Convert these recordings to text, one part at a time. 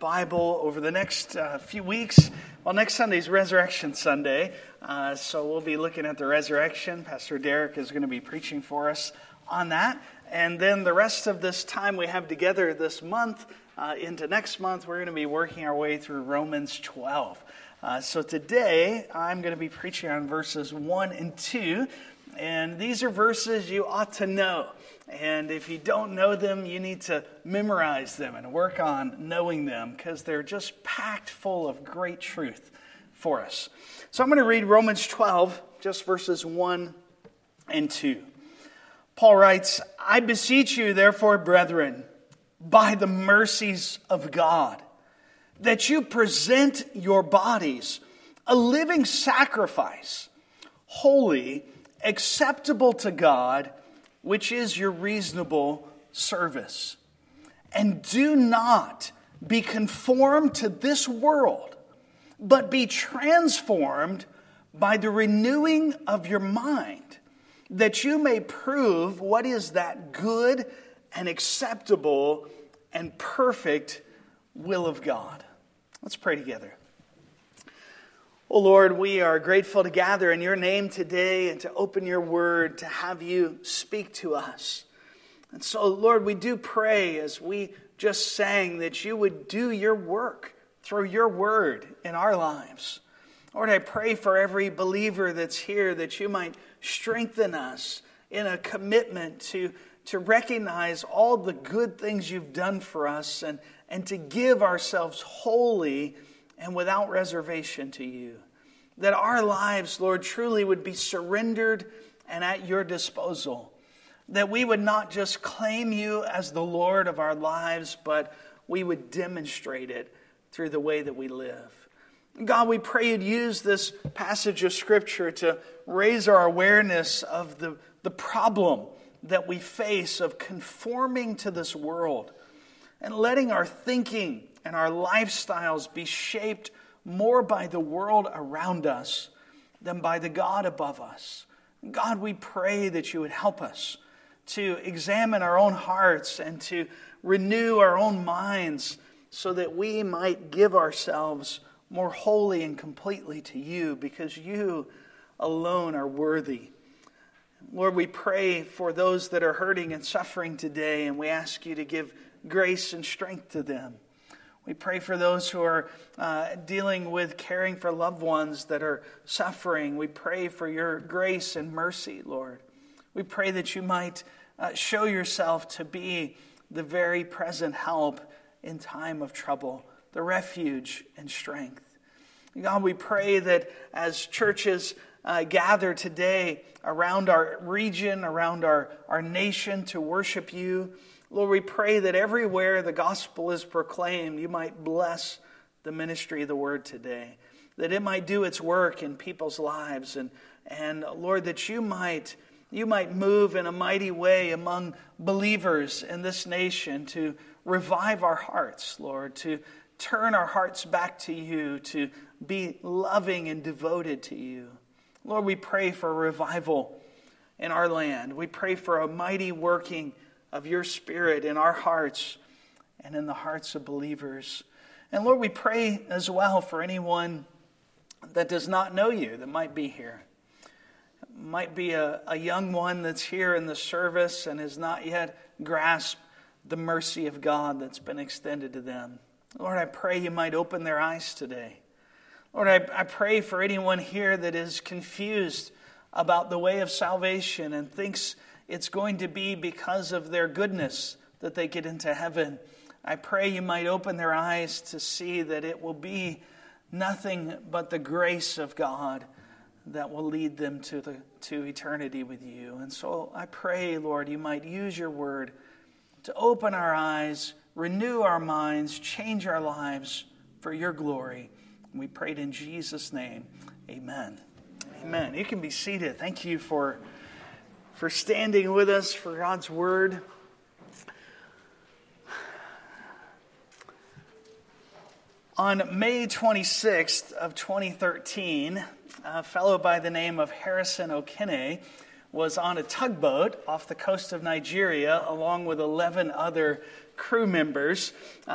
Bible over the next few weeks. Well, next Sunday is Resurrection Sunday, so we'll be looking at the resurrection. Pastor Derek is going to be preaching for us on that. And then the rest of this time we have together this month, into next month, we're going to be working our way through Romans 12. So today, I'm going to be preaching on verses 1 and 2. And these are verses you ought to know. And if you don't know them, you need to memorize them and work on knowing them because they're just packed full of great truth for us. So I'm going to read Romans 12, just verses 1 and 2. Paul writes, "I beseech you, therefore, brethren, by the mercies of God, that you present your bodies a living sacrifice, holy, acceptable to God, which is your reasonable service. And do not be conformed to this world, but be transformed by the renewing of your mind, that you may prove what is that good and acceptable and perfect will of God." Let's pray together. Oh Lord, we are grateful to gather in your name today and to open your word, to have you speak to us. And so, Lord, we do pray as we just sang that you would do your work through your word in our lives. Lord, I pray for every believer that's here that you might strengthen us in a commitment to recognize all the good things you've done for us and to give ourselves wholly and without reservation to you. That our lives, Lord, truly would be surrendered and at your disposal. That we would not just claim you as the Lord of our lives, but we would demonstrate it through the way that we live. God, we pray you'd use this passage of Scripture to raise our awareness of the problem that we face of conforming to this world and letting our thinking and our lifestyles be shaped more by the world around us than by the God above us. God, we pray that you would help us to examine our own hearts and to renew our own minds so that we might give ourselves more wholly and completely to you because you alone are worthy. Lord, we pray for those that are hurting and suffering today, and we ask you to give grace and strength to them. We pray for those who are dealing with caring for loved ones that are suffering. We pray for your grace and mercy, Lord. We pray that you might show yourself to be the very present help in time of trouble, the refuge and strength. God, we pray that as churches gather today around our region, around our nation to worship you, Lord, we pray that everywhere the gospel is proclaimed, you might bless the ministry of the word today, that it might do its work in people's lives, and Lord, that you might move in a mighty way among believers in this nation to revive our hearts, Lord, to turn our hearts back to you, to be loving and devoted to you. Lord, we pray for revival in our land. We pray for a mighty working of your Spirit in our hearts and in the hearts of believers. And Lord, we pray as well for anyone that does not know you that might be here. It might be a young one that's here in the service and has not yet grasped the mercy of God that's been extended to them. Lord, I pray you might open their eyes today. Lord, I pray for anyone here that is confused about the way of salvation and thinks it's going to be because of their goodness that they get into heaven. I pray you might open their eyes to see that it will be nothing but the grace of God that will lead them to eternity with you. And so I pray, Lord, you might use your word to open our eyes, renew our minds, change our lives for your glory. And we prayed in Jesus' name. Amen. Amen. You can be seated. Thank you for standing with us for God's word. On May 26th of 2013, a fellow by the name of Harrison O'Kinney was on a tugboat off the coast of Nigeria along with 11 other crew members.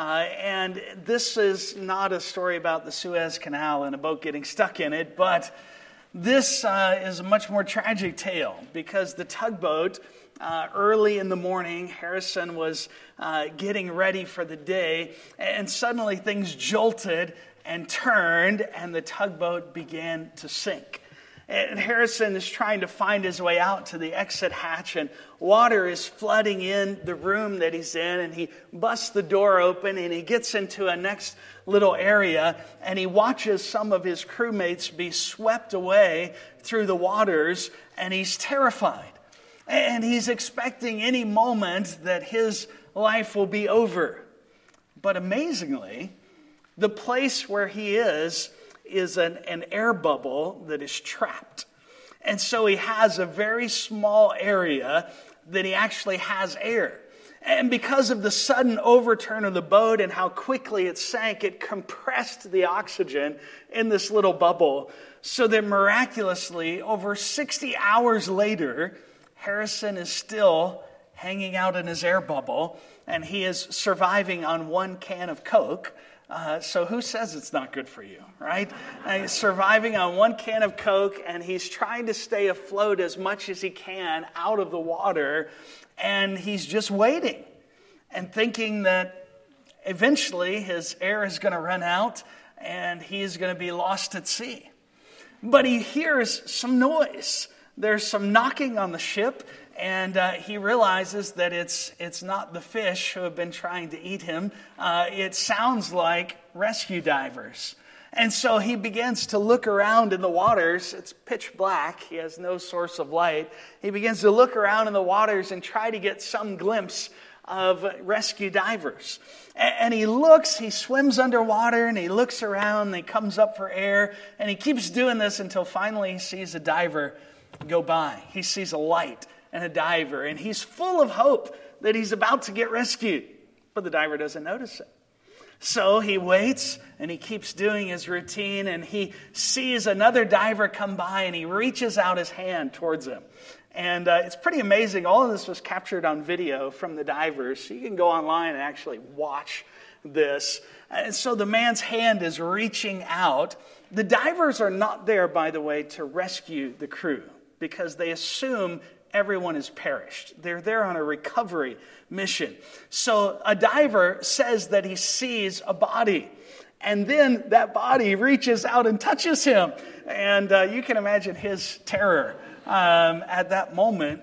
And this is not a story about the Suez Canal and a boat getting stuck in it, but this is a much more tragic tale because the tugboat, early in the morning, Harrison was getting ready for the day, and suddenly things jolted and turned, and the tugboat began to sink. And Harrison is trying to find his way out to the exit hatch, and water is flooding in the room that he's in, and he busts the door open, and he gets into a next little area, and he watches some of his crewmates be swept away through the waters, and he's terrified. And he's expecting any moment that his life will be over. But amazingly, the place where he is an air bubble that is trapped. And so he has a very small area that he actually has air. And because of the sudden overturn of the boat and how quickly it sank, it compressed the oxygen in this little bubble so that miraculously, over 60 hours later, Harrison is still hanging out in his air bubble, and he is surviving on one can of Coke. So who says it's not good for you, right? He's surviving on one can of Coke, and he's trying to stay afloat as much as he can out of the water, and he's just waiting and thinking that eventually his air is going to run out and he is going to be lost at sea. But he hears some noise. There's some knocking on the ship, and he realizes that it's not the fish who have been trying to eat him. It sounds like rescue divers. And so he begins to look around in the waters. It's pitch black. He has no source of light. He begins to look around in the waters and try to get some glimpse of rescue divers. And he looks, he swims underwater, and he looks around, and he comes up for air, and he keeps doing this until finally he sees a diver go by. He sees a light and a diver, and he's full of hope that he's about to get rescued. But the diver doesn't notice it. So he waits, and he keeps doing his routine, and he sees another diver come by, and he reaches out his hand towards him. And it's pretty amazing. All of this was captured on video from the divers, so you can go online and actually watch this. And so the man's hand is reaching out. The divers are not there, by the way, to rescue the crew, because they assume everyone has perished. They're there on a recovery mission. So a diver says that he sees a body, and then that body reaches out and touches him. And you can imagine his terror at that moment.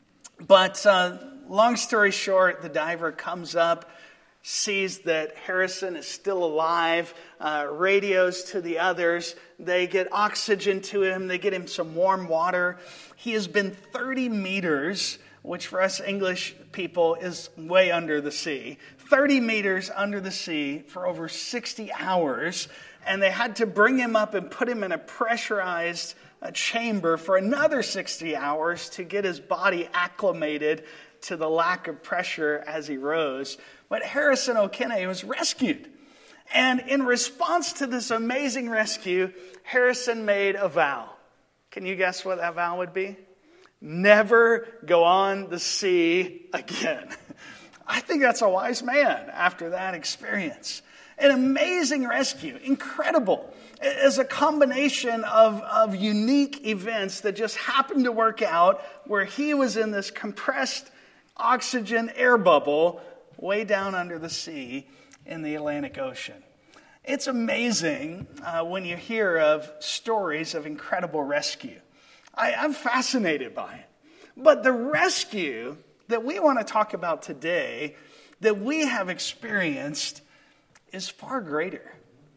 But long story short, the diver comes up, sees that Harrison is still alive, radios to the others. They get oxygen to him. They get him some warm water. He has been 30 meters, which for us English people is way under the sea. 30 meters under the sea for over 60 hours. And they had to bring him up and put him in a pressurized chamber for another 60 hours to get his body acclimated to the lack of pressure as he rose. But Harrison Okene was rescued. And in response to this amazing rescue, Harrison made a vow. Can you guess what that vow would be? Never go on the sea again. I think that's a wise man after that experience. An amazing rescue, incredible. As a combination of unique events that just happened to work out where he was in this compressed oxygen air bubble way down under the sea in the Atlantic Ocean. It's amazing when you hear of stories of incredible rescue. I'm fascinated by it. But the rescue that we want to talk about today, that we have experienced, is far greater,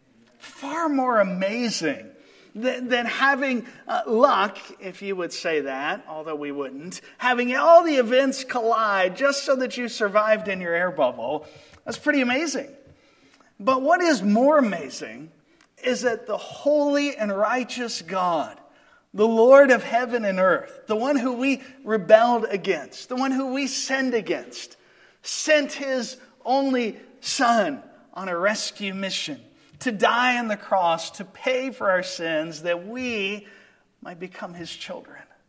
far more amazing than having luck, if you would say that, although we wouldn't, having all the events collide just so that you survived in your air bubble. That's pretty amazing. But what is more amazing is that the holy and righteous God, the Lord of heaven and earth, the one who we rebelled against, the one who we sinned against, sent his only Son on a rescue mission to die on the cross, to pay for our sins, that we might become his children,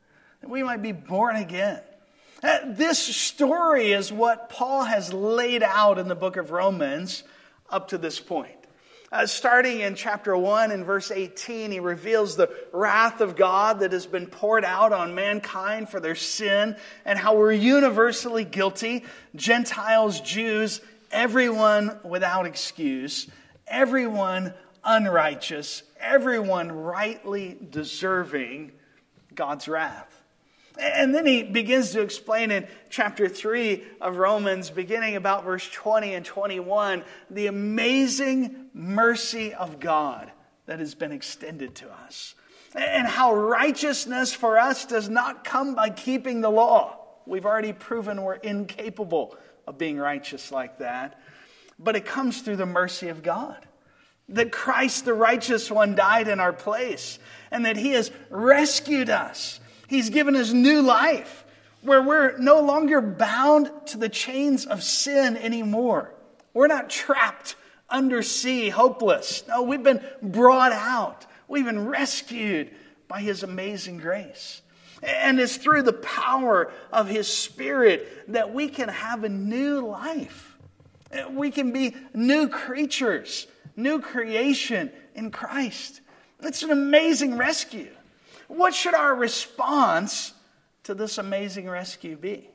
that we might be born again. This story is what Paul has laid out in the book of Romans up to this point. Starting in chapter 1 and verse 18, he reveals the wrath of God that has been poured out on mankind for their sin and how we're universally guilty, Gentiles, Jews, everyone without excuse, everyone unrighteous, everyone rightly deserving God's wrath. And then he begins to explain in chapter 3 of Romans, beginning about verse 20 and 21, the amazing mercy of God that has been extended to us. And how righteousness for us does not come by keeping the law. We've already proven we're incapable of being righteous like that. But it comes through the mercy of God. That Christ, the righteous one, died in our place. And that he has rescued us. He's given us new life, where we're no longer bound to the chains of sin anymore. We're not trapped under sea, hopeless. No, we've been brought out. We've been rescued by his amazing grace. And it's through the power of his Spirit that we can have a new life. We can be new creatures, new creation in Christ. It's an amazing rescue. What should our response to this amazing rescue be?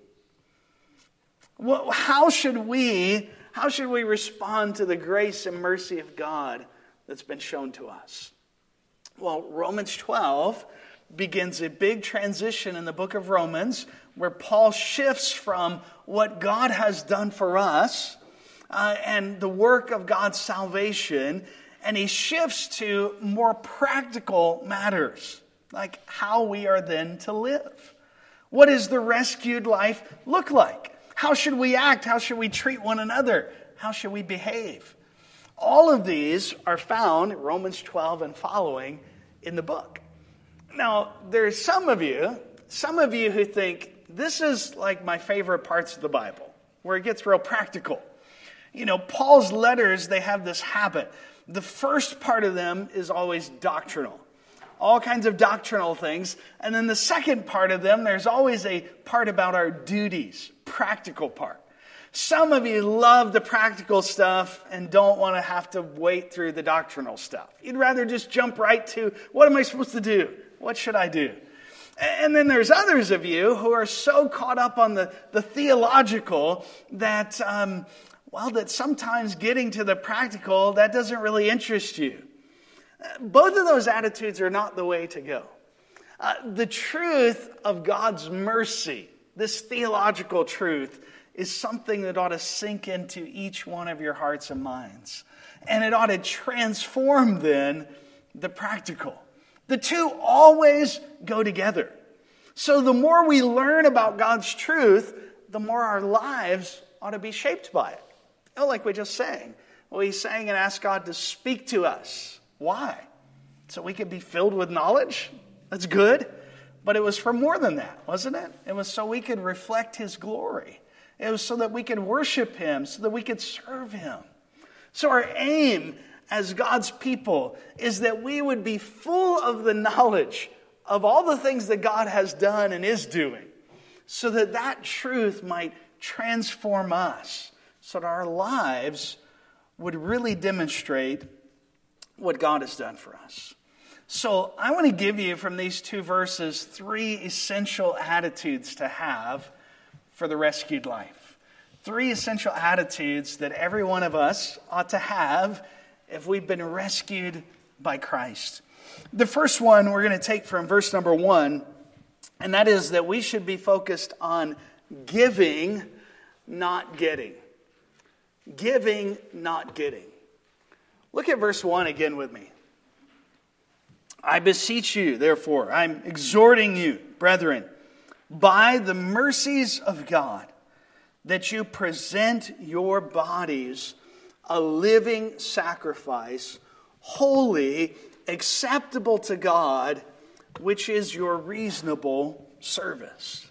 How should we respond to the grace and mercy of God that's been shown to us? Well, Romans 12 begins a big transition in the book of Romans where Paul shifts from what God has done for us and the work of God's salvation, and he shifts to more practical matters. Like how we are then to live. What does the rescued life look like? How should we act? How should we treat one another? How should we behave? All of these are found in Romans 12 and following in the book. Now, there's some of you who think this is like my favorite parts of the Bible, where it gets real practical. You know, Paul's letters, they have this habit. The first part of them is always doctrinal. All kinds of doctrinal things. And then the second part of them, there's always a part about our duties, practical part. Some of you love the practical stuff and don't want to have to wait through the doctrinal stuff. You'd rather just jump right to, what am I supposed to do? What should I do? And then there's others of you who are so caught up on the theological that, that sometimes getting to the practical, that doesn't really interest you. Both of those attitudes are not the way to go. The truth of God's mercy, this theological truth, is something that ought to sink into each one of your hearts and minds. And it ought to transform then the practical. The two always go together. So the more we learn about God's truth, the more our lives ought to be shaped by it. You know, like we just sang. We sang and asked God to speak to us. Why? So we could be filled with knowledge? That's good. But it was for more than that, wasn't it? It was so we could reflect his glory. It was so that we could worship him, so that we could serve him. So our aim as God's people is that we would be full of the knowledge of all the things that God has done and is doing, so that that truth might transform us, so that our lives would really demonstrate what God has done for us. So I want to give you from these two verses 3 essential attitudes to have for the rescued life. 3 essential attitudes that every one of us ought to have if we've been rescued by Christ. The first one we're going to take from verse number 1, and that is that we should be focused on giving, not getting. Giving, not getting. Look at verse 1 again with me. I beseech you, therefore, I'm exhorting you, brethren, by the mercies of God, that you present your bodies a living sacrifice, holy, acceptable to God, which is your reasonable service.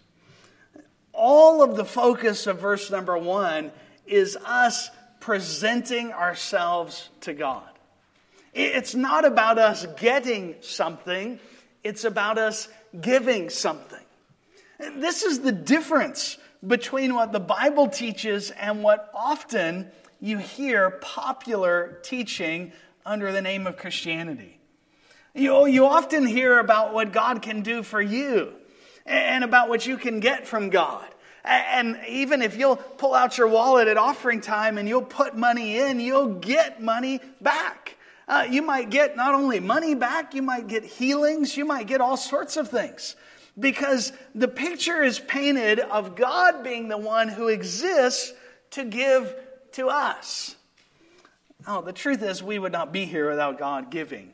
All of the focus of verse number 1 is us presenting ourselves to God. It's not about us getting something. It's about us giving something. This is the difference between what the Bible teaches and what often you hear popular teaching under the name of Christianity. You often hear about what God can do for you and about what you can get from God. And even if you'll pull out your wallet at offering time and you'll put money in, you'll get money back. You might get not only money back, you might get healings, you might get all sorts of things. Because the picture is painted of God being the one who exists to give to us. Oh, the truth is we would not be here without God giving.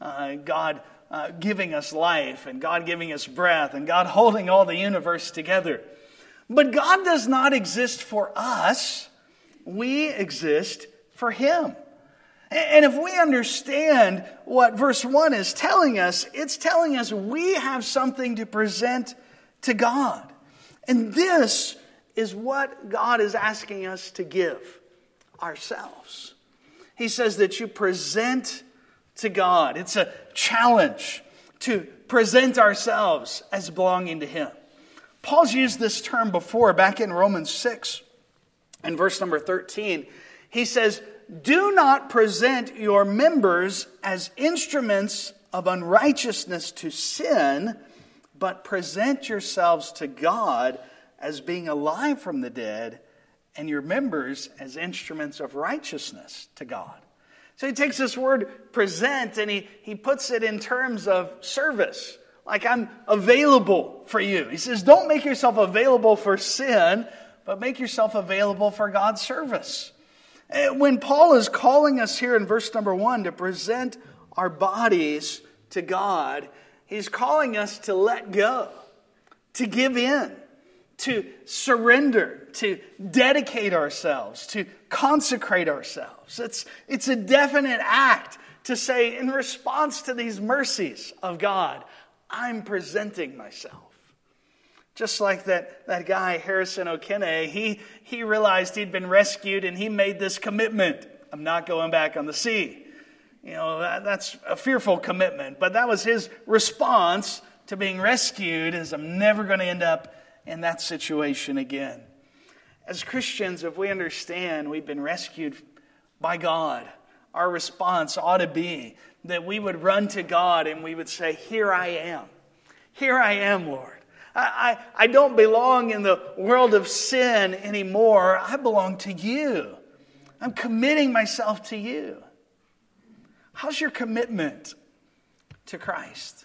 God giving us life and God giving us breath and God holding all the universe together. But God does not exist for us. We exist for Him. And if we understand what verse 1 is telling us, it's telling us we have something to present to God. And this is what God is asking us to give ourselves. He says that you present to God. It's a challenge to present ourselves as belonging to Him. Paul's used this term before back in Romans 6 and verse number 13. He says, do not present your members as instruments of unrighteousness to sin, but present yourselves to God as being alive from the dead, and your members as instruments of righteousness to God. So he takes this word present and he puts it in terms of service. Like I'm available for you. He says, don't make yourself available for sin, but make yourself available for God's service. When Paul is calling us here in verse number 1 to present our bodies to God, he's calling us to let go, to give in, to surrender, to dedicate ourselves, to consecrate ourselves. It's a definite act to say, in response to these mercies of God, I'm presenting myself. Just like that guy, Harrison O'Kenney, he realized he'd been rescued and he made this commitment. I'm not going back on the sea. You know, that's a fearful commitment. But that was his response to being rescued, is I'm never going to end up in that situation again. As Christians, if we understand we've been rescued by God, our response ought to be that we would run to God and we would say, here I am. Here I am, Lord. I don't belong in the world of sin anymore. I belong to you. I'm committing myself to you. How's your commitment to Christ?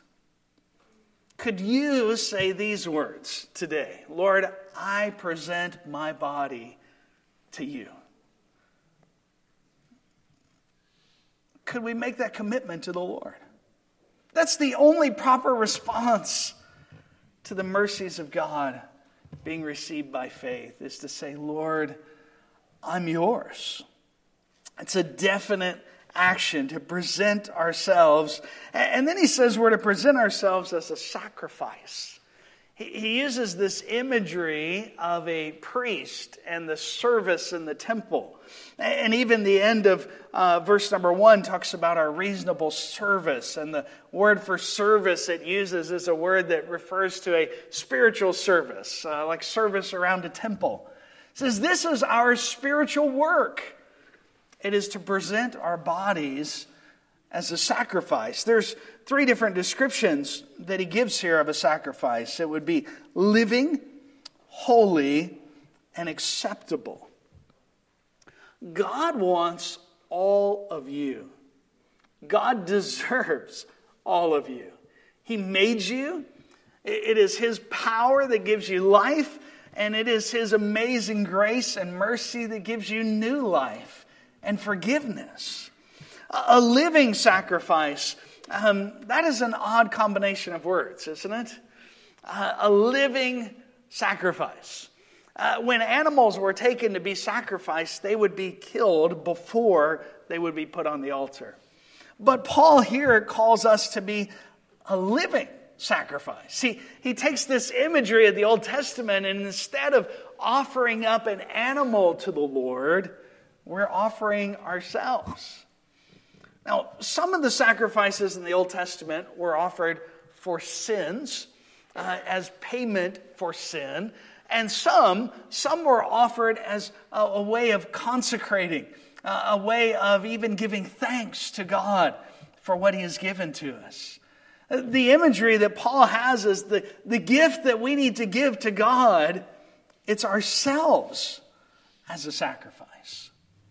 Could you say these words today? Lord, I present my body to you. Could we make that commitment to the Lord? That's the only proper response to the mercies of God being received by faith, is to say, Lord, I'm yours. It's a definite action to present ourselves. And then he says we're to present ourselves as a sacrifice. He uses this imagery of a priest and the service in the temple. And even the end of verse number 1 talks about our reasonable service. And the word for service it uses is a word that refers to a spiritual service, like service around a temple. It says this is our spiritual work. It is to present our bodies as a sacrifice. There's 3 different descriptions that he gives here of a sacrifice. It would be living, holy, and acceptable. God wants all of you. God deserves all of you. He made you. It is His power that gives you life, and it is His amazing grace and mercy that gives you new life and forgiveness. A living sacrifice, that is an odd combination of words, isn't it? A living sacrifice. When animals were taken to be sacrificed, they would be killed before they would be put on the altar. But Paul here calls us to be a living sacrifice. He takes this imagery of the Old Testament, and instead of offering up an animal to the Lord, we're offering ourselves. Now, some of the sacrifices in the Old Testament were offered for sins. as payment for sin. And some were offered as a way of consecrating, a way of even giving thanks to God for what he has given to us. The imagery that Paul has is the gift that we need to give to God, it's ourselves as a sacrifice.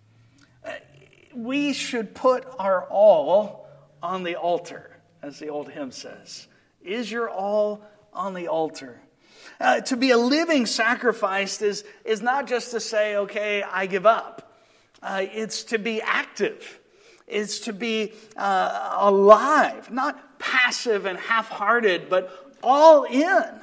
We should put our all on the altar, as the old hymn says. Is your all on the altar? To be a living sacrifice is not just to say, okay, I give up. It's to be active. It's to be alive, not passive and half-hearted, but all in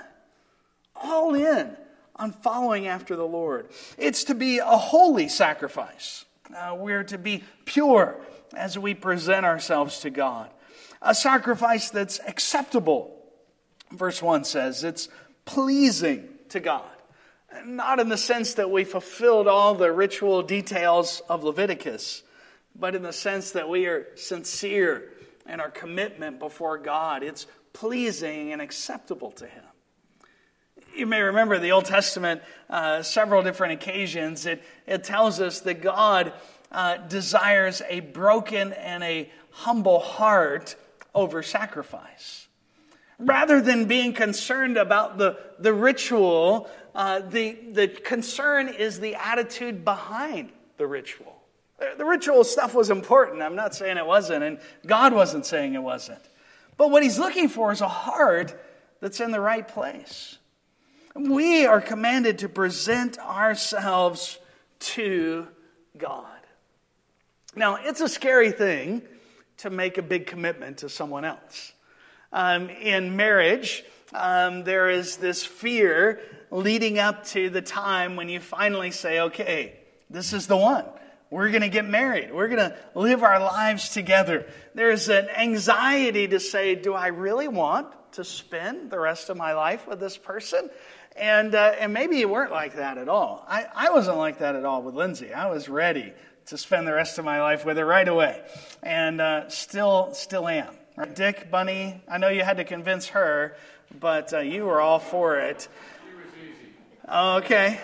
on following after the Lord. It's to be a holy sacrifice. We're to be pure as we present ourselves to God. A sacrifice that's acceptable. Verse 1 says it's pleasing to God. Not in the sense that we fulfilled all the ritual details of Leviticus, but in the sense that we are sincere in our commitment before God. It's pleasing and acceptable to him. You may remember the Old Testament, several different occasions. It tells us that God desires a broken and a humble heart over sacrifice. Rather than being concerned about the ritual, the concern is the attitude behind the ritual. The ritual stuff was important. I'm not saying it wasn't, and God wasn't saying it wasn't. But what he's looking for is a heart that's in the right place. We are commanded to present ourselves to God. Now, it's a scary thing to make a big commitment to someone else. In marriage, there is this fear leading up to the time when you finally say, okay, this is the one. We're going to get married. We're going to live our lives together. There's an anxiety to say, do I really want to spend the rest of my life with this person? And maybe you weren't like that at all. I wasn't like that at all with Lindsay. I was ready to spend the rest of my life with her right away. And still am. Right? Dick, Bunny, I know you had to convince her, but you were all for it. It was easy. Okay.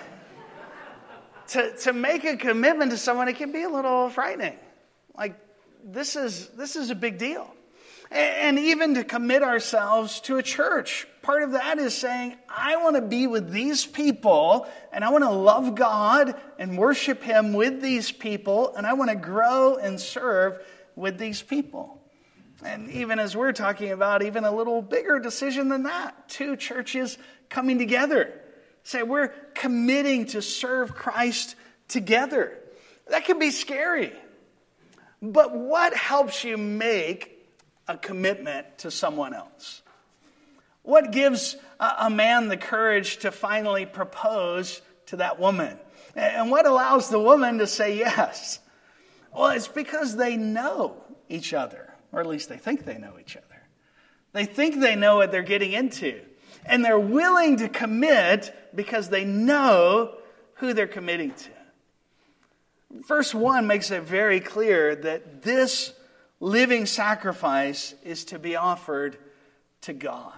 To make a commitment to someone, it can be a little frightening. Like, this is a big deal. And even to commit ourselves to a church. Part of that is saying, I want to be with these people, and I want to love God and worship him with these people, and I want to grow and serve with these people. And even as we're talking about even a little bigger decision than that, two churches coming together. Say, we're committing to serve Christ together. That can be scary. But what helps you make a commitment to someone else? What gives a man the courage to finally propose to that woman? And what allows the woman to say yes? Well, it's because they know each other, or at least they think they know each other. They think they know what they're getting into. And they're willing to commit because they know who they're committing to. Verse 1 makes it very clear that this living sacrifice is to be offered to God.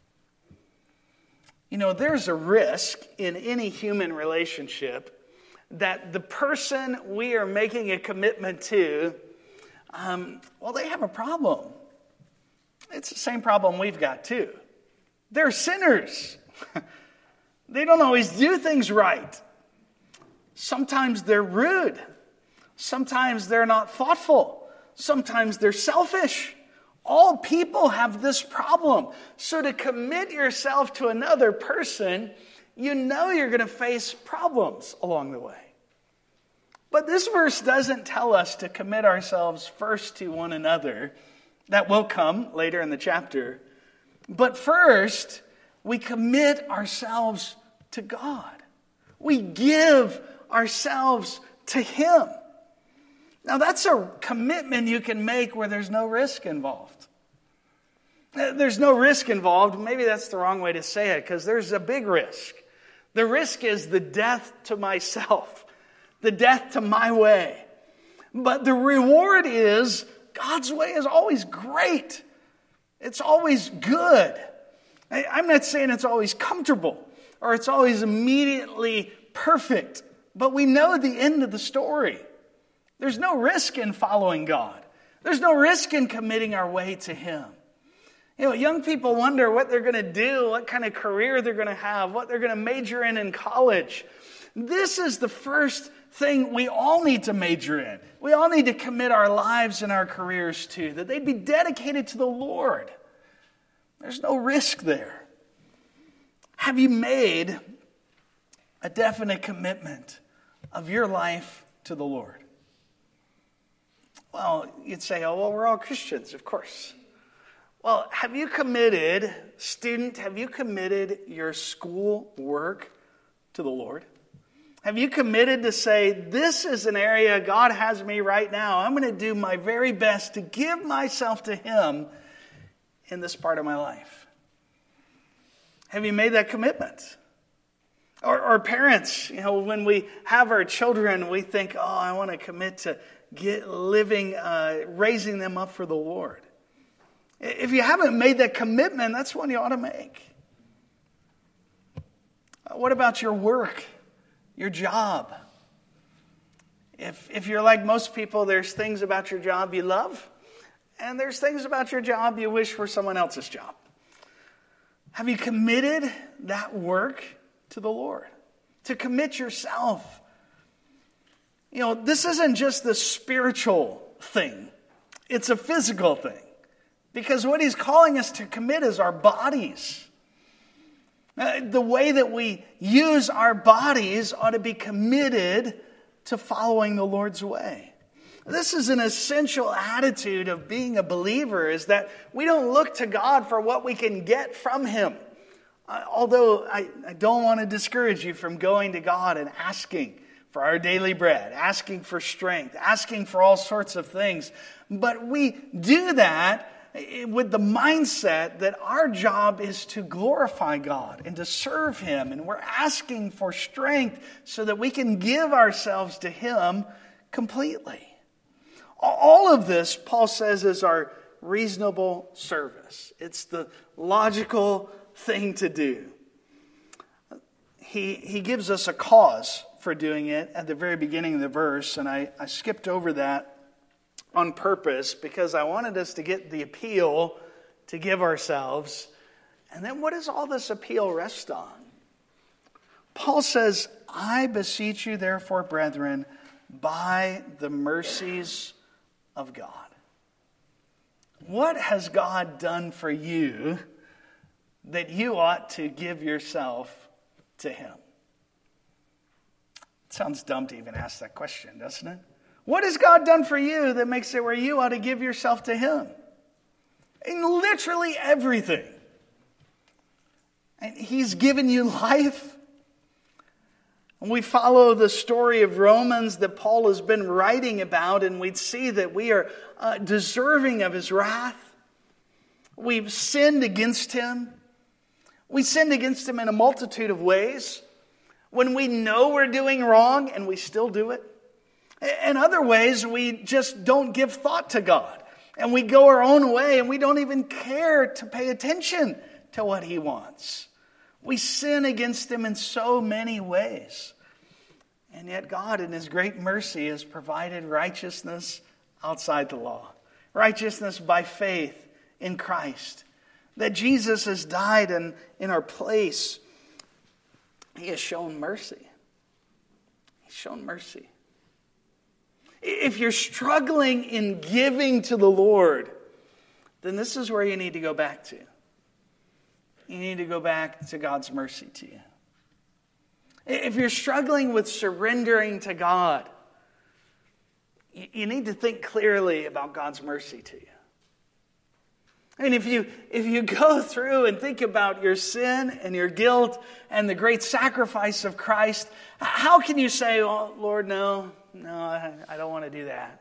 You know, there's a risk in any human relationship that the person we are making a commitment to, they have a problem. It's the same problem we've got too. They're sinners. They don't always do things right. Sometimes they're rude. Sometimes they're not thoughtful. Sometimes they're selfish. All people have this problem. So to commit yourself to another person, you know you're going to face problems along the way. But this verse doesn't tell us to commit ourselves first to one another. That will come later in the chapter. But first, we commit ourselves to God. We give ourselves to him. Now, that's a commitment you can make where there's no risk involved. There's no risk involved. Maybe that's the wrong way to say it, because there's a big risk. The risk is the death to myself, the death to my way. But the reward is God's way is always great. It's always good. I'm not saying it's always comfortable or it's always immediately perfect, but we know the end of the story. There's no risk in following God. There's no risk in committing our way to Him. Young people wonder what they're going to do, what kind of career they're going to have, what they're going to major in college. This is the first thing we all need to major in. We all need to commit our lives and our careers to, that they'd be dedicated to the Lord. There's no risk there. Have you made a definite commitment of your life to the Lord? Well, you'd say, oh, well, we're all Christians, of course. Well, have you committed your school work to the Lord? Have you committed to say, this is an area God has me right now. I'm going to do my very best to give myself to Him in this part of my life? Have you made that commitment? Or parents, when we have our children, we think, oh, I want to commit to raising them up for the Lord. If you haven't made that commitment, that's one you ought to make. What about your work, your job? If you're like most people, there's things about your job you love, and there's things about your job you wish were someone else's job. Have you committed that work to the Lord? To commit yourself. This isn't just the spiritual thing. It's a physical thing. Because what He's calling us to commit is our bodies. The way that we use our bodies ought to be committed to following the Lord's way. This is an essential attitude of being a believer, is that we don't look to God for what we can get from Him. Although I don't want to discourage you from going to God and asking for our daily bread, asking for strength, asking for all sorts of things. But we do that with the mindset that our job is to glorify God and to serve Him. And we're asking for strength so that we can give ourselves to Him completely. All of this, Paul says, is our reasonable service. It's the logical thing to do. He gives us a cause for doing it at the very beginning of the verse, and I skipped over that on purpose because I wanted us to get the appeal to give ourselves. And then what does all this appeal rest on? Paul says, I beseech you therefore, brethren, by the mercies of God. What has God done for you that you ought to give yourself to Him? It sounds dumb to even ask that question, doesn't it? What has God done for you that makes it where you ought to give yourself to Him? And literally everything. And He's given you life. And we follow the story of Romans that Paul has been writing about, and we'd see that we are deserving of His wrath. We've sinned against Him. We sinned against Him in a multitude of ways. When we know we're doing wrong and we still do it. In other ways, we just don't give thought to God. And we go our own way and we don't even care to pay attention to what He wants. We sin against Him in so many ways. And yet God, in His great mercy, has provided righteousness outside the law. Righteousness by faith in Christ. That Jesus has died in our place. He has shown mercy. He's shown mercy. If you're struggling in giving to the Lord, then this is where you need to go back to. You need to go back to God's mercy to you. If you're struggling with surrendering to God, you need to think clearly about God's mercy to you. I mean, if you go through and think about your sin and your guilt and the great sacrifice of Christ, how can you say, oh, Lord, no, I don't want to do that?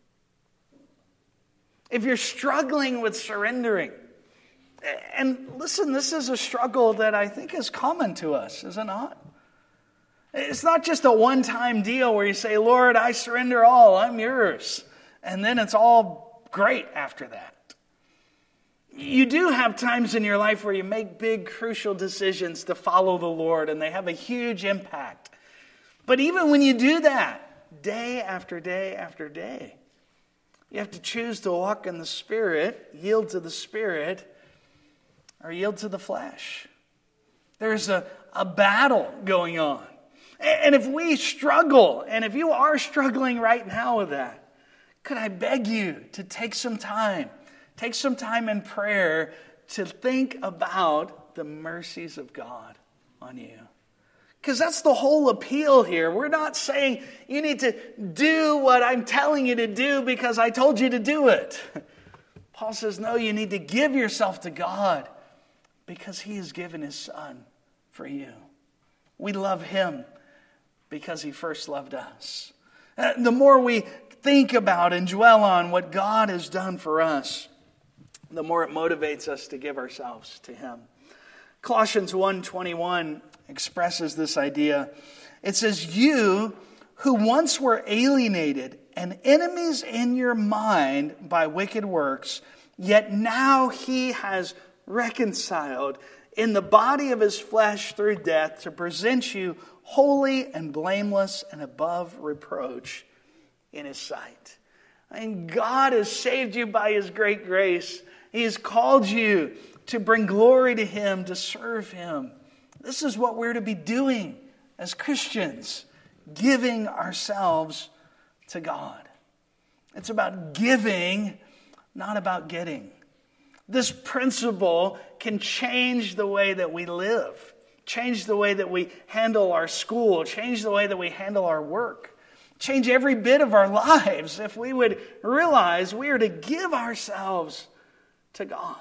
If you're struggling with surrendering, and listen, this is a struggle that I think is common to us, is it not? It's not just a one-time deal where you say, Lord, I surrender all, I'm yours. And then it's all great after that. You do have times in your life where you make big, crucial decisions to follow the Lord, and they have a huge impact. But even when you do that, day after day after day, you have to choose to walk in the Spirit, yield to the Spirit, or yield to the flesh. There's a battle going on. And if we struggle, and if you are struggling right now with that, could I beg you to take some time in prayer to think about the mercies of God on you. Because that's the whole appeal here. We're not saying you need to do what I'm telling you to do because I told you to do it. Paul says, no, you need to give yourself to God because He has given His Son for you. We love Him because He first loved us. The more we think about and dwell on what God has done for us, the more it motivates us to give ourselves to Him. Colossians 1:21 expresses this idea. It says, you who once were alienated and enemies in your mind by wicked works, yet now He has reconciled in the body of His flesh through death to present you holy and blameless and above reproach in His sight. And God has saved you by His great grace. He has called you to bring glory to Him, to serve Him. This is what we're to be doing as Christians, giving ourselves to God. It's about giving, not about getting. This principle can change the way that we live, change the way that we handle our school, change the way that we handle our work, change every bit of our lives if we would realize we are to give ourselves to God.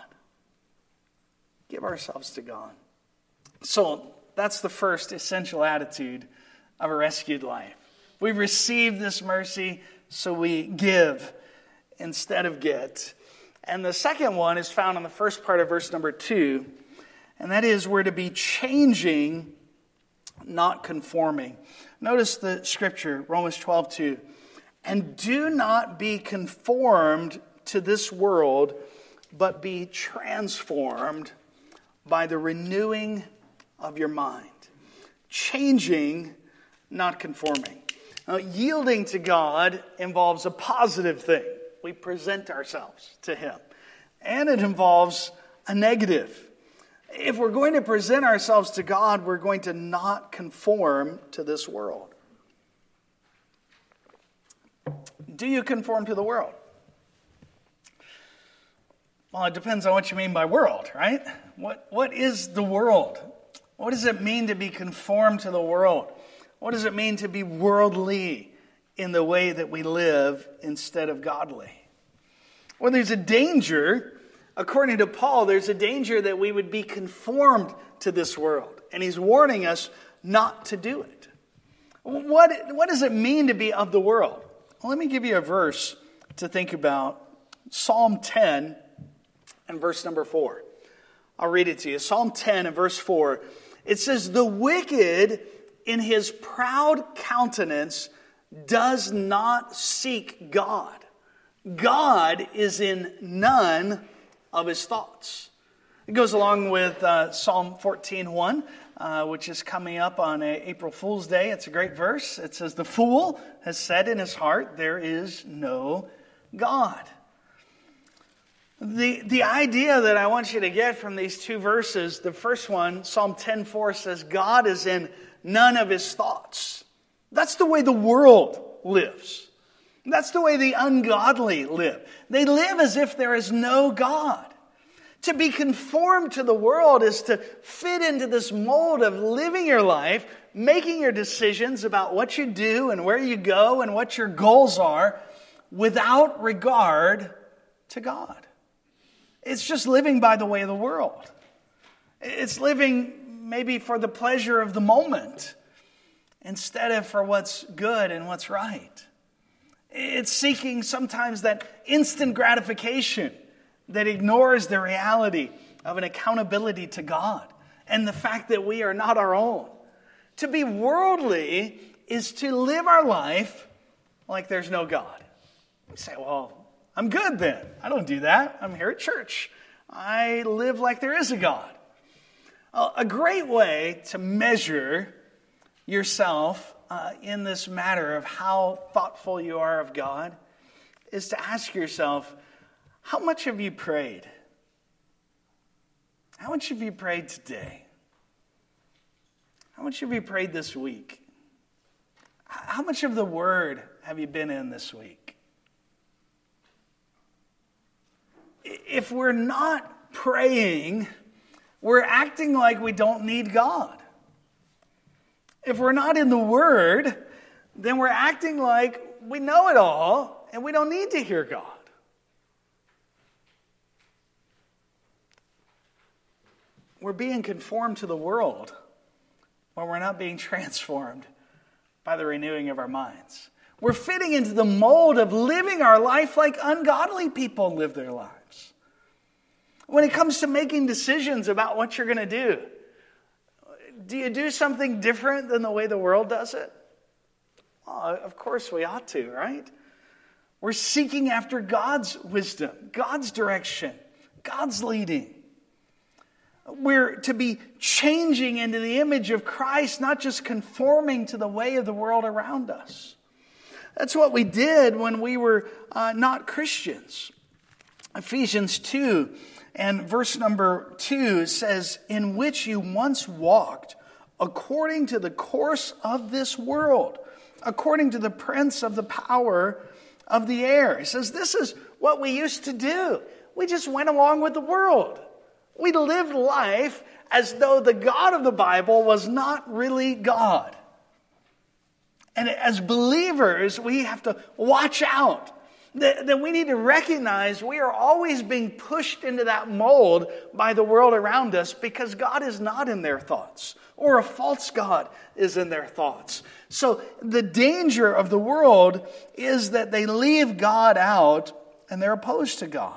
Give ourselves to God. So that's the first essential attitude of a rescued life. We've received this mercy, so we give instead of get. And the second one is found in the first part of verse number 2, and that is we're to be changing, not conforming. Notice the scripture, Romans 12:2. And do not be conformed to this world, but be transformed by the renewing of your mind. Changing, not conforming. Now, yielding to God involves a positive thing. We present ourselves to Him. And it involves a negative. If we're going to present ourselves to God, we're going to not conform to this world. Do you conform to the world? Well, it depends on what you mean by world, right? What is the world? What does it mean to be conformed to the world? What does it mean to be worldly in the way that we live instead of godly? Well, there's a danger, according to Paul, there's a danger that we would be conformed to this world. And he's warning us not to do it. What does it mean to be of the world? Well, let me give you a verse to think about. Psalm 10 and verse number 4. I'll read it to you. Psalm 10 and verse 4. It says, the wicked in his proud countenance does not seek God. God is in none of his thoughts. It goes along with Psalm 14:1, which is coming up on April Fool's Day. It's a great verse. It says, the fool has said in his heart, there is no God. The idea that I want you to get from these two verses, the first one, Psalm 10:4 says, God is in none of his thoughts. That's the way the world lives. That's the way the ungodly live. They live as if there is no God. To be conformed to the world is to fit into this mold of living your life, making your decisions about what you do and where you go and what your goals are without regard to God. It's just living by the way of the world. It's living maybe for the pleasure of the moment instead of for what's good and what's right. It's seeking sometimes that instant gratification that ignores the reality of an accountability to God and the fact that we are not our own. To be worldly is to live our life like there's no God. You say, well, I'm good then. I don't do that. I'm here at church. I live like there is a God. A great way to measure yourself in this matter of how thoughtful you are of God is to ask yourself, how much have you prayed? How much have you prayed today? How much have you prayed this week? How much of the Word have you been in this week? If we're not praying, we're acting like we don't need God. If we're not in the Word, then we're acting like we know it all and we don't need to hear God. We're being conformed to the world when we're not being transformed by the renewing of our minds. We're fitting into the mold of living our life like ungodly people live their lives. When it comes to making decisions about what you're going to do you do something different than the way the world does it? Well, of course we ought to, right? We're seeking after God's wisdom, God's direction, God's leading. We're to be changing into the image of Christ, not just conforming to the way of the world around us. That's what we did when we were not Christians. Ephesians 2 and verse number 2 says, in which you once walked according to the course of this world, according to the prince of the power of the air. He says, this is what we used to do. We just went along with the world. We lived life as though the God of the Bible was not really God. And as believers, we have to watch out. That we need to recognize we are always being pushed into that mold by the world around us because God is not in their thoughts, or a false God is in their thoughts. So the danger of the world is that they leave God out and they're opposed to God.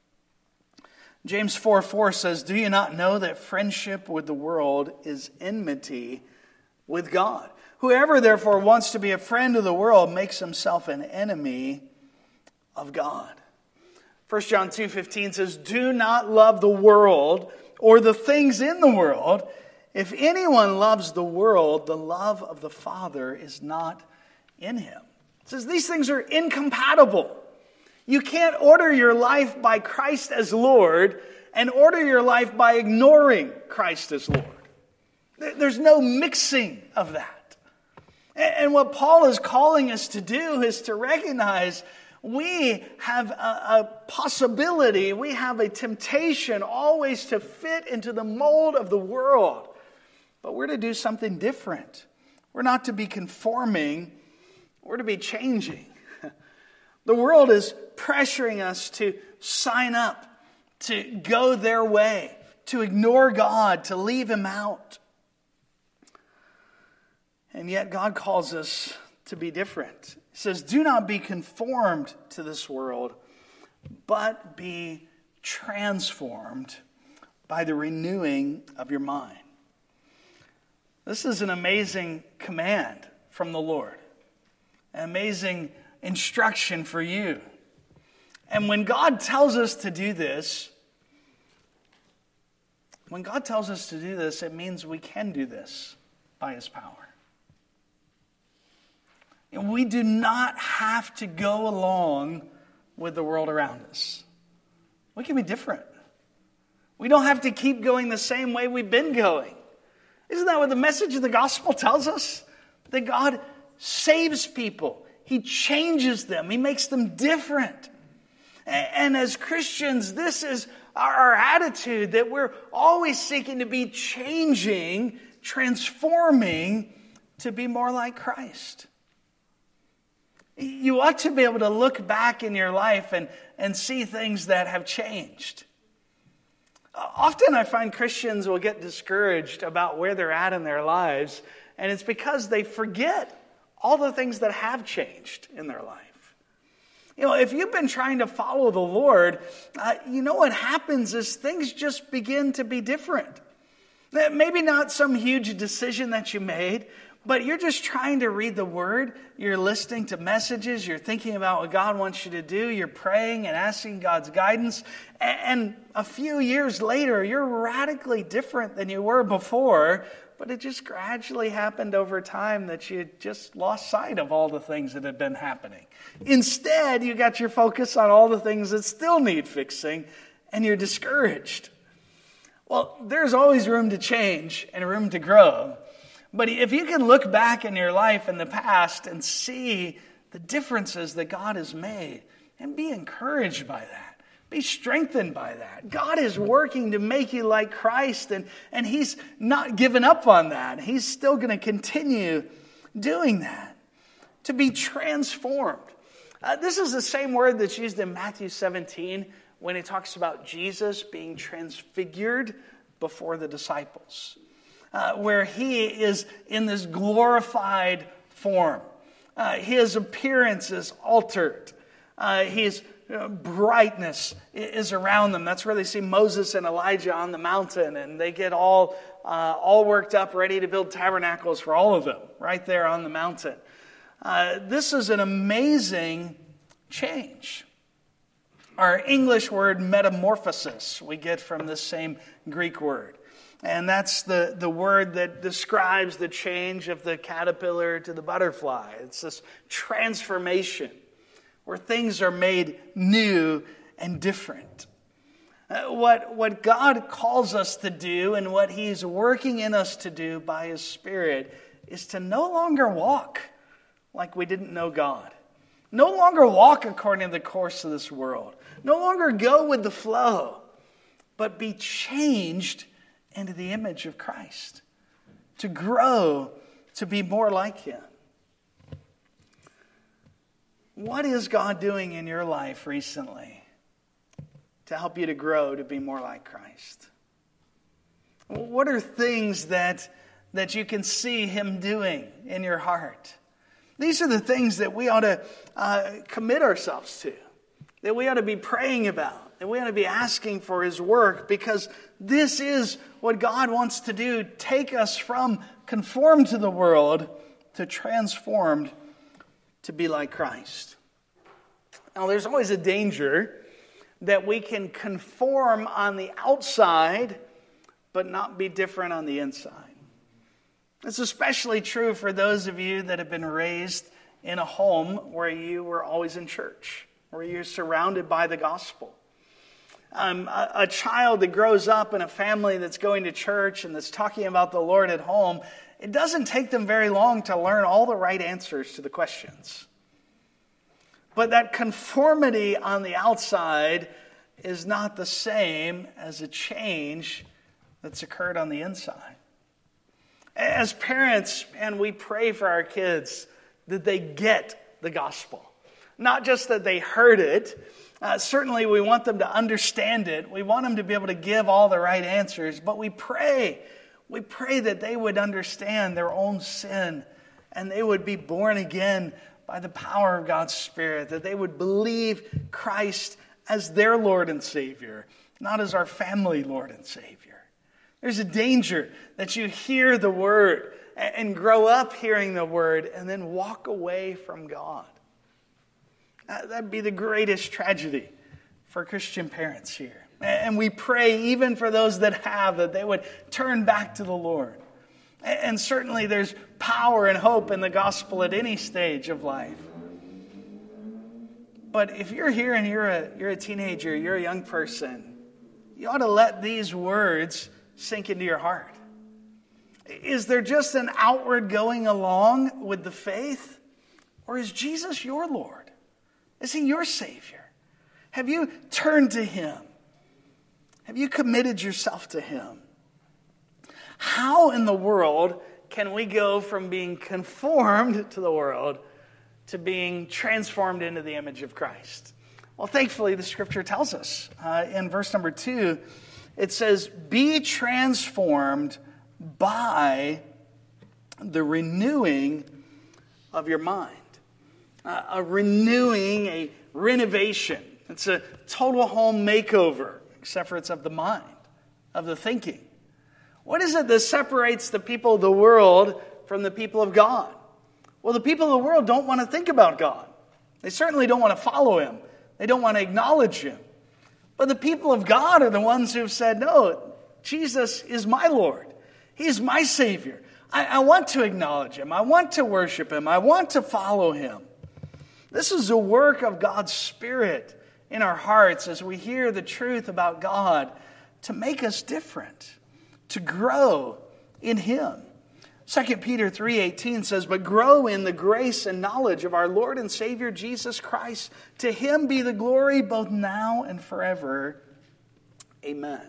James 4:4 says, do you not know that friendship with the world is enmity with God? Whoever therefore wants to be a friend of the world makes himself an enemy of God. 1 John 2:15 says, do not love the world or the things in the world. If anyone loves the world, the love of the Father is not in him. It says these things are incompatible. You can't order your life by Christ as Lord and order your life by ignoring Christ as Lord. There's no mixing of that. And what Paul is calling us to do is to recognize we have a possibility, we have a temptation always to fit into the mold of the world. But we're to do something different. We're not to be conforming, we're to be changing. The world is pressuring us to sign up, to go their way, to ignore God, to leave Him out. And yet God calls us to be different. He says, do not be conformed to this world, but be transformed by the renewing of your mind. This is an amazing command from the Lord. An amazing instruction for you. And when God tells us to do this, it means we can do this by His power. And we do not have to go along with the world around us. We can be different. We don't have to keep going the same way we've been going. Isn't that what the message of the gospel tells us? That God saves people. He changes them. He makes them different. And as Christians, this is our attitude, that we're always seeking to be changing, transforming to be more like Christ. You ought to be able to look back in your life and see things that have changed. Often I find Christians will get discouraged about where they're at in their lives, and it's because they forget all the things that have changed in their life. You know, if you've been trying to follow the Lord, you know what happens is things just begin to be different. Maybe not some huge decision that you made, but you're just trying to read the Word, you're listening to messages, you're thinking about what God wants you to do, you're praying and asking God's guidance, and a few years later, you're radically different than you were before, but it just gradually happened over time that you just lost sight of all the things that had been happening. Instead, you got your focus on all the things that still need fixing, and you're discouraged. Well, there's always room to change and room to grow. But if you can look back in your life in the past and see the differences that God has made and be encouraged by that, be strengthened by that. God is working to make you like Christ, and He's not given up on that. He's still going to continue doing that. To be transformed. This is the same word that's used in Matthew 17 when it talks about Jesus being transfigured before the disciples. Where He is in this glorified form. His appearance is altered. His brightness is around them. That's where they see Moses and Elijah on the mountain, and they get all worked up, ready to build tabernacles for all of them, right there on the mountain. This is an amazing change. Our English word metamorphosis we get from this same Greek word. And that's the word that describes the change of the caterpillar to the butterfly. It's this transformation where things are made new and different. What God calls us to do and what He's working in us to do by His Spirit is to no longer walk like we didn't know God. No longer walk according to the course of this world. No longer go with the flow, but be changed into the image of Christ, to grow, to be more like Him. What is God doing in your life recently to help you to grow, to be more like Christ? What are things that you can see Him doing in your heart? These are the things that we ought to commit ourselves to, that we ought to be praying about, that we ought to be asking for His work, because this is what God wants to do, take us from conformed to the world to transformed to be like Christ. Now, there's always a danger that we can conform on the outside, but not be different on the inside. It's especially true for those of you that have been raised in a home where you were always in church, where you're surrounded by the gospel. A child that grows up in a family that's going to church and that's talking about the Lord at home, it doesn't take them very long to learn all the right answers to the questions. But that conformity on the outside is not the same as a change that's occurred on the inside. As parents, and we pray for our kids that they get the gospel. Not just that they heard it. Certainly we want them to understand it. We want them to be able to give all the right answers. But we pray that they would understand their own sin and they would be born again by the power of God's Spirit. That they would believe Christ as their Lord and Savior, not as our family Lord and Savior. There's a danger that you hear the Word and grow up hearing the Word and then walk away from God. That'd be the greatest tragedy for Christian parents here. And we pray even for those that have, that they would turn back to the Lord. And certainly there's power and hope in the gospel at any stage of life. But if you're here and you're a teenager, you're a young person, you ought to let these words sink into your heart. Is there just an outward going along with the faith? Or is Jesus your Lord? Is He your Savior? Have you turned to Him? Have you committed yourself to Him? How in the world can we go from being conformed to the world to being transformed into the image of Christ? Well, thankfully, the Scripture tells us. In verse number 2, it says, "Be transformed by the renewing of your mind." A renewing, a renovation. It's a total home makeover, except for it's of the mind, of the thinking. What is it that separates the people of the world from the people of God? Well, the people of the world don't want to think about God. They certainly don't want to follow him. They don't want to acknowledge him. But the people of God are the ones who've said, no, Jesus is my Lord. He is my Savior. I want to acknowledge him. I want to worship him. I want to follow him. This is the work of God's Spirit in our hearts as we hear the truth about God to make us different, to grow in him. 2 Peter 3:18 says, but grow in the grace and knowledge of our Lord and Savior Jesus Christ. To him be the glory both now and forever. Amen.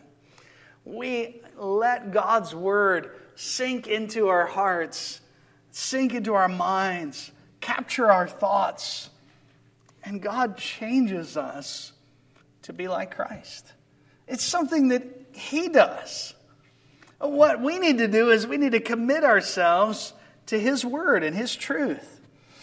We let God's word sink into our hearts, sink into our minds, capture our thoughts, and God changes us to be like Christ. It's something that he does. What we need to do is we need to commit ourselves to his word and his truth.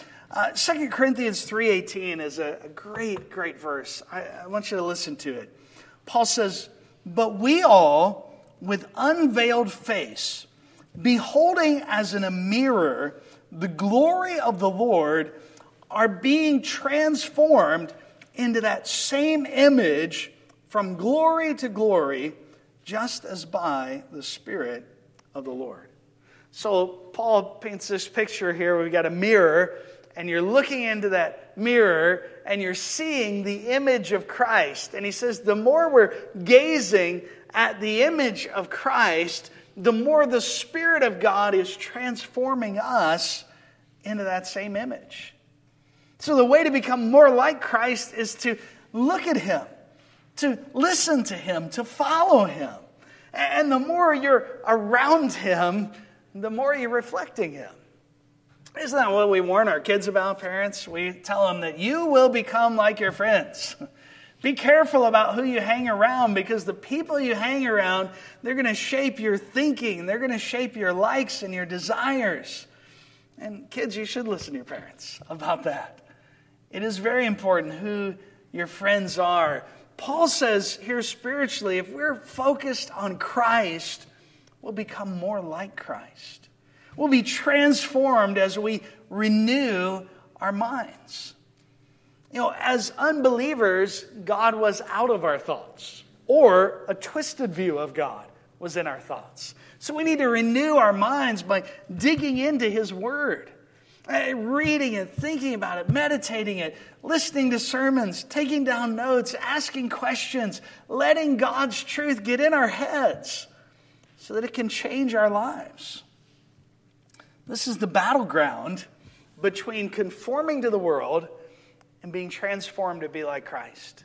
2 Corinthians 3:18 is a great, great verse. I want you to listen to it. Paul says, but we all, with unveiled face, beholding as in a mirror the glory of the Lord, are being transformed into that same image from glory to glory, just as by the Spirit of the Lord. So Paul paints this picture here. We've got a mirror, and you're looking into that mirror, and you're seeing the image of Christ. And he says the more we're gazing at the image of Christ, the more the Spirit of God is transforming us into that same image. So the way to become more like Christ is to look at him, to listen to him, to follow him. And the more you're around him, the more you're reflecting him. Isn't that what we warn our kids about, parents? We tell them that you will become like your friends. Be careful about who you hang around, because the people you hang around, they're going to shape your thinking. They're going to shape your likes and your desires. And kids, you should listen to your parents about that. It is very important who your friends are. Paul says here spiritually, if we're focused on Christ, we'll become more like Christ. We'll be transformed as we renew our minds. You know, as unbelievers, God was out of our thoughts, or a twisted view of God was in our thoughts. So we need to renew our minds by digging into his word, reading it, thinking about it, meditating it, listening to sermons, taking down notes, asking questions, letting God's truth get in our heads so that it can change our lives. This is the battleground between conforming to the world and being transformed to be like Christ.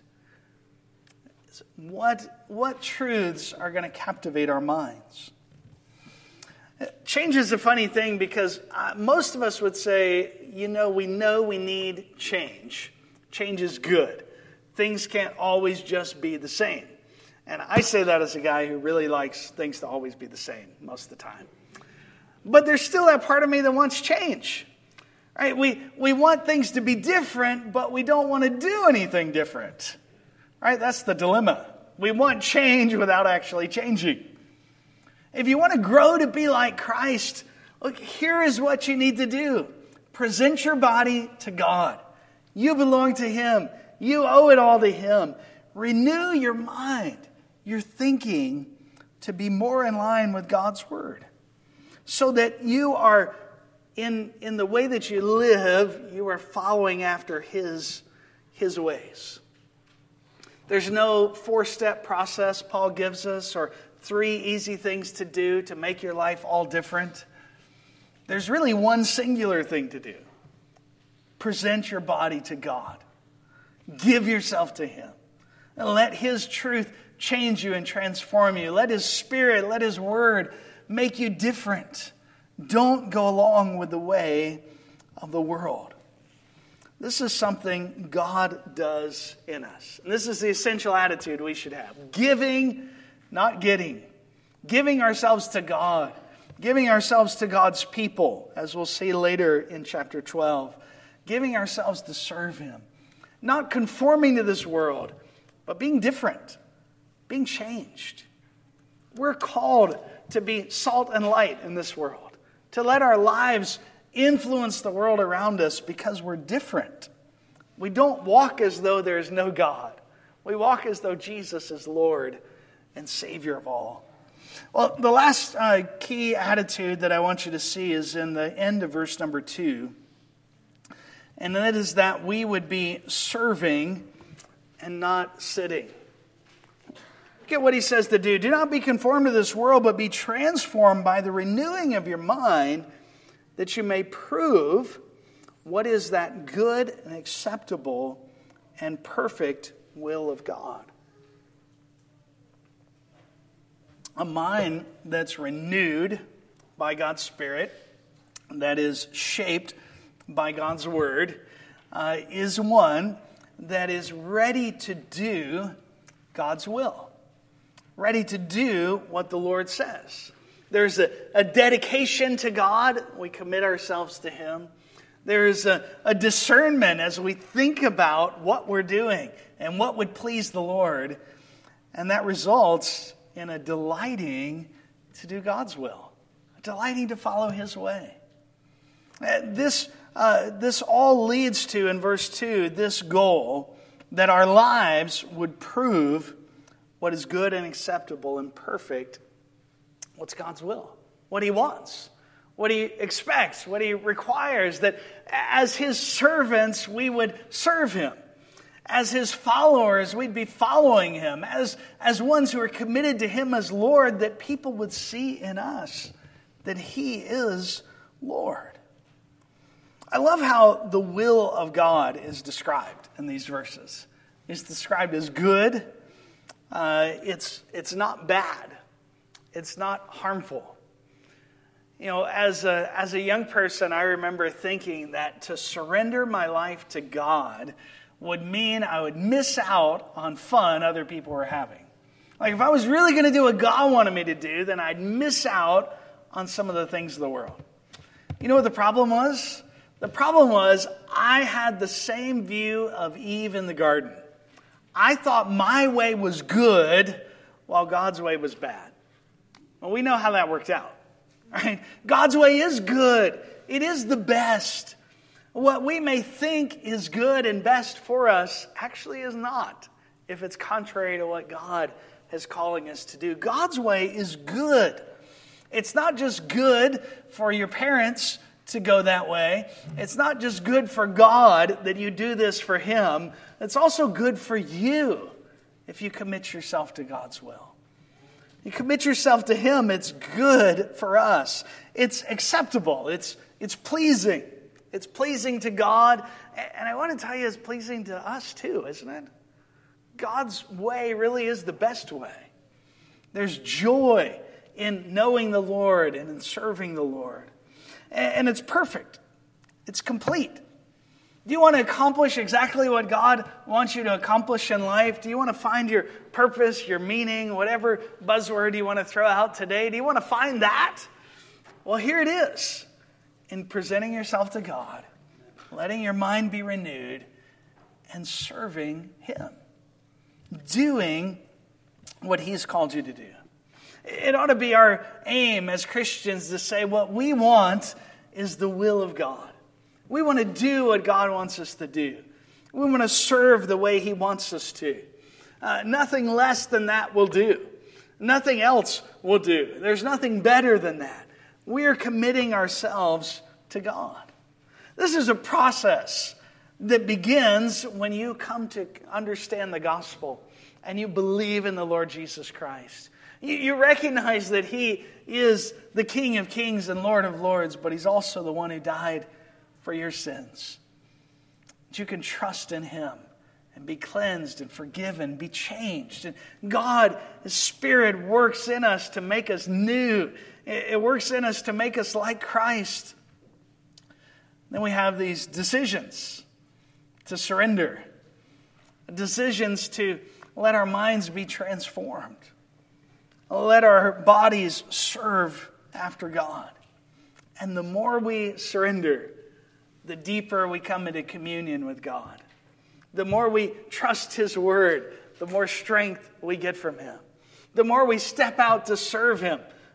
What truths are going to captivate our minds? Change is a funny thing, because most of us would say, we know we need change. Change is good. Things can't always just be the same. And I say that as a guy who really likes things to always be the same most of the time. But there's still that part of me that wants change. Right? We want things to be different, but we don't want to do anything different. Right? That's the dilemma. We want change without actually changing. If you want to grow to be like Christ, look, here is what you need to do. Present your body to God. You belong to him. You owe it all to him. Renew your mind, your thinking, to be more in line with God's word, so that you are, in the way that you live, you are following after his ways. There's no 4-step process Paul gives us, or 3 easy things to do to make your life all different. There's really one singular thing to do. Present your body to God. Give yourself to him. And let his truth change you and transform you. Let his Spirit, let his word make you different. Don't go along with the way of the world. This is something God does in us. And this is the essential attitude we should have. Giving, not getting. Giving ourselves to God. Giving ourselves to God's people, as we'll see later in chapter 12. Giving ourselves to serve him. Not conforming to this world, but being different. Being changed. We're called to be salt and light in this world. to let our lives influence the world around us because we're different. We don't walk as though there is no God. We walk as though Jesus is Lord and Savior of all. Well, the last key attitude that I want you to see is in the end of verse number 2. And that is that we would be serving and not sitting. Look at what he says to do. Do not be conformed to this world, but be transformed by the renewing of your mind, that you may prove what is that good and acceptable and perfect will of God. A mind that's renewed by God's Spirit, that is shaped by God's Word, is one that is ready to do God's will. Ready to do what the Lord says. There's a dedication to God. We commit ourselves to Him. There's a discernment as we think about what we're doing and what would please the Lord. And that results in a delighting to do God's will. A delighting to follow His way. This all leads to, in verse 2, this goal that our lives would prove what is good and acceptable and perfect. What's God's will? What He wants. What He expects. What He requires. That as His servants, we would serve Him. As His followers, we'd be following Him. As ones who are committed to Him as Lord, that people would see in us that He is Lord. I love how the will of God is described in these verses. It's described as good. It's not bad. It's not harmful. You know, as a young person, I remember thinking that to surrender my life to God would mean I would miss out on fun other people were having. Like if I was really going to do what God wanted me to do, then I'd miss out on some of the things of the world. You know what the problem was? The problem was I had the same view of Eve in the garden. I thought my way was good while God's way was bad. Well, we know how that worked out. Right? God's way is good. It is the best. What we may think is good and best for us actually is not, if it's contrary to what God is calling us to do. God's way is good. It's not just good for your parents to go that way. It's not just good for God that you do this for Him. It's also good for you if you commit yourself to God's will. You commit yourself to Him, it's good for us. It's acceptable. It's pleasing. It's pleasing to God. And I want to tell you, it's pleasing to us too, isn't it? God's way really is the best way. There's joy in knowing the Lord and in serving the Lord. And it's perfect. It's complete. Do you want to accomplish exactly what God wants you to accomplish in life? Do you want to find your purpose, your meaning, whatever buzzword you want to throw out today? Do you want to find that? Well, here it is. In presenting yourself to God, letting your mind be renewed, and serving Him. Doing what He's called you to do. It ought to be our aim as Christians to say what we want is the will of God. We want to do what God wants us to do. We want to serve the way He wants us to. Nothing less than that will do. Nothing else will do. There's nothing better than that. We are committing ourselves to God. This is a process that begins when you come to understand the gospel and you believe in the Lord Jesus Christ. You recognize that He is the King of Kings and Lord of Lords, but He's also the one who died for your sins. That you can trust in Him and be cleansed and forgiven, be changed. And God, His Spirit works in us to make us new. It works in us to make us like Christ. Then we have these decisions to surrender. Decisions to let our minds be transformed. Let our bodies serve after God. And the more we surrender, the deeper we come into communion with God. The more we trust His Word, the more strength we get from Him. The more we step out to serve Him,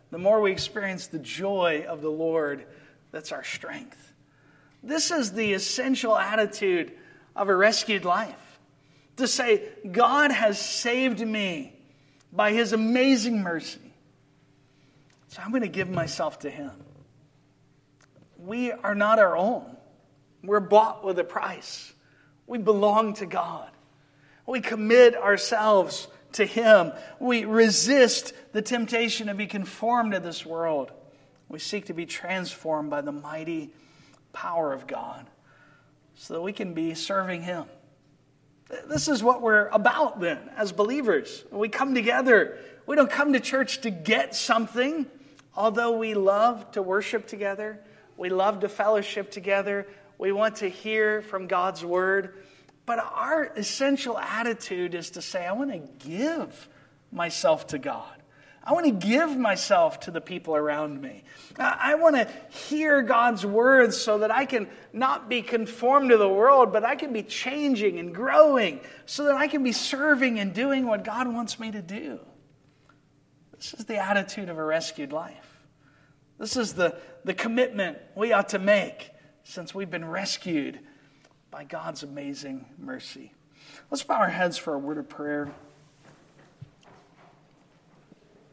the more we experience the joy of the Lord that's our strength. This is the essential attitude of a rescued life. To say, God has saved me by His amazing mercy. So I'm going to give myself to Him. We are not our own. We're bought with a price. We belong to God. We commit ourselves to Him. We resist the temptation to be conformed to this world. We seek to be transformed by the mighty power of God so that we can be serving Him. This is what we're about then as believers. We come together. We don't come to church to get something, although we love to worship together. We love to fellowship together. We want to hear from God's Word. But our essential attitude is to say, I want to give myself to God. I want to give myself to the people around me. I want to hear God's Word so that I can not be conformed to the world, but I can be changing and growing so that I can be serving and doing what God wants me to do. This is the attitude of a rescued life. This is the commitment we ought to make since we've been rescued by God's amazing mercy. Let's bow our heads for a word of prayer.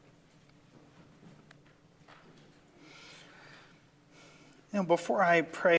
Before I pray,